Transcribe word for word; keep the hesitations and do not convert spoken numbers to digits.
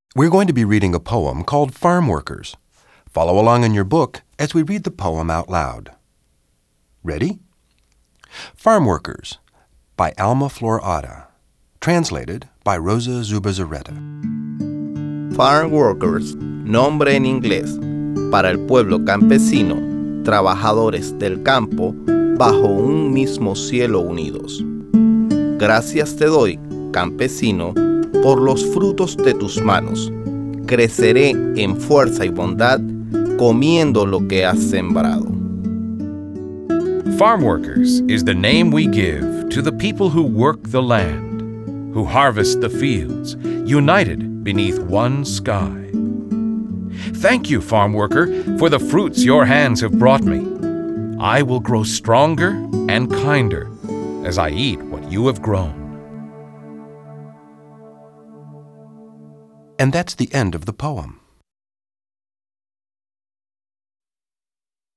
We're going to be reading a poem called Farm Workers. Follow along in your book as we read the poem out loud. Ready? Farm Workers by Alma Flor Ada. Translated by Rosa Zubizarreta. Farm Workers, nombre en inglés, para el pueblo campesino, trabajadores del campo, bajo un mismo cielo unidos. Gracias te doy, campesino, por los frutos de tus manos. Creceré en fuerza y bondad, comiendo lo que has sembrado. Farm workers is the name we give to the people who work the land, who harvest the fields, united beneath one sky. Thank you, farm worker, for the fruits your hands have brought me. I will grow stronger and kinder as I eat what you have grown. And that's the end of the poem.